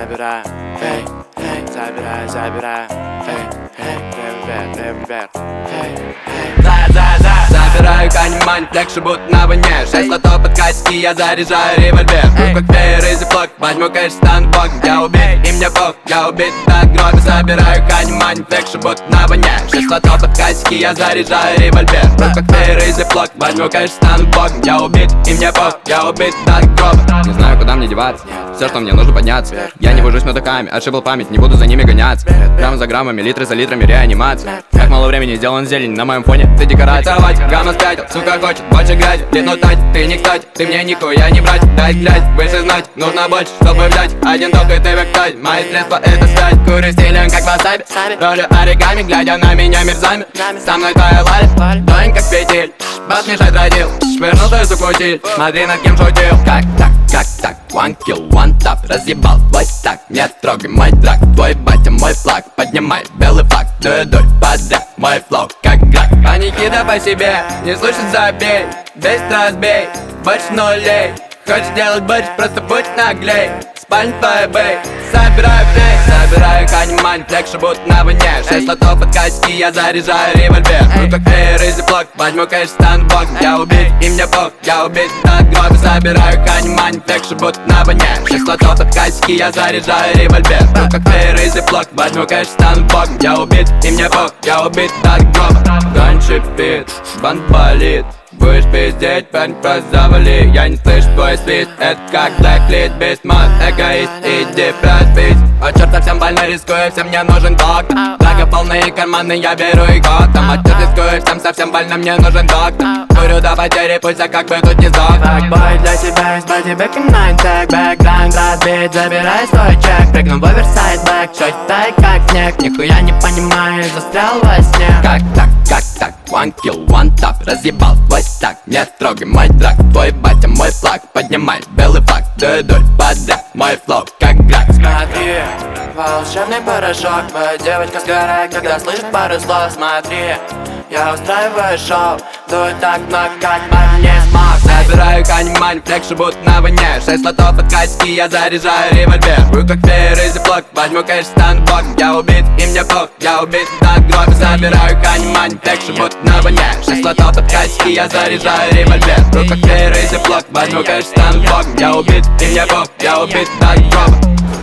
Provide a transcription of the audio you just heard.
забираю, эй, эй, забираю, забираю, эй, эй, револьвер, эй, Забираю канимань, флекши будто на войне. 6 лотов под касики, я заряжаю револьвер. В руках фейер и зиплок, возьму кэш, стану богом. Я убит, и мне пох, я убит от гроба. Забираю канимань, флекши будто на войне. 6 лотов под касики, я заряжаю револьвер. В руках фейер и зиплок, возьму кэш, стану богом. Я убит, и мне пох, я убит от гроба. Не знаю, куда мне деваться, все, что мне нужно подняться. Я не вожусь метаками, отшибал память, не буду за ними гоняться. Граммы за граммами, литры за литрами, реанимация. Как мало времени, сделан зелень, на моем фоне ты декорация. Гамма спятил, сука хочет больше грязи. Летнуть тать, ты не кстати, ты мне нихуя не брать. Дай глядь, выше знать, нужно больше, чтобы взять. Один только ты вектать, мои средства это стать. Курю стилем как васаби, ролю оригами, глядя на меня мерзами. Со мной твоя лали, тонь как петель. Подмешать родил, швырнул твою суку утиль. Смотри, над кем шутил. Как так, one kill, one tap. Разъебал твой так, не трогай мой драк. Твой батя, мой флаг, поднимай белый флаг. Дуй подряд, мой флоу как грак. Паникида по себе, не слушай, забей. 10 раз бей, больше нулей. Хочешь делать больше, просто будь наглей. Спальня твоя бей, собираю флей. Собираю канимань, флекши будто на войне. 6 лотов под касики, я заряжаю револьвер. В руках фейер и зиплок, возьму кэш, стану богом. Я убит, и мне пох, я убит от гроба. Собираю канимань, флекши будто на войне. 6 лотов под касики, я заряжаю револьвер. В руках фейер и зиплок, возьму кэш, стану богом. Я убит, и мне пох, я убит от гроба. Гань шипит, банд болит. Будешь пиздеть, парень, просто завали. Я не слышу твой свист. Это как блэклит, бестмод, эгоист. Иди проспись. О, черт, совсем больно рискую, всем мне нужен доктор. Благо полные карманы, я беру и готом. О, черт, рискуешь, там совсем больно, мне нужен доктор. Курю до потери, пульса, как бы тут не сдох. Бой для тебя, есть body back in nine tag. Бэкграунд разбит, забирай свой чек. Прыгну в оверсайд бэк, чё тай как снег. Нихуя не понимаю, застрял во сне. Как так, one kill, one tap. Разъебал твой так, не трогай мой драк. Твой батя, мой флаг, поднимай белый флаг. Дуй подряд, мой флоу как грак. Смотри, волшебный порошок. Твоя девочка сгорает, когда слышит пару слов. Смотри, я устраиваю шоу. Дуй так много, как парень не смог. Забираю канимань, флекши будто на войне. 6 лотов под касики, я заряжаю револьвер. В руках фейер и зиплок, возьму кэш, стану богом. Я убит, и мне пох, я убит от гроба. Забираю канимань, флекши будто на войне. 6 лотов под касики, я заряжаю револьвер. В руках фейер и зиплок, возьму кэш, стану богом. Я убит, и мне пох, я убит от гроба.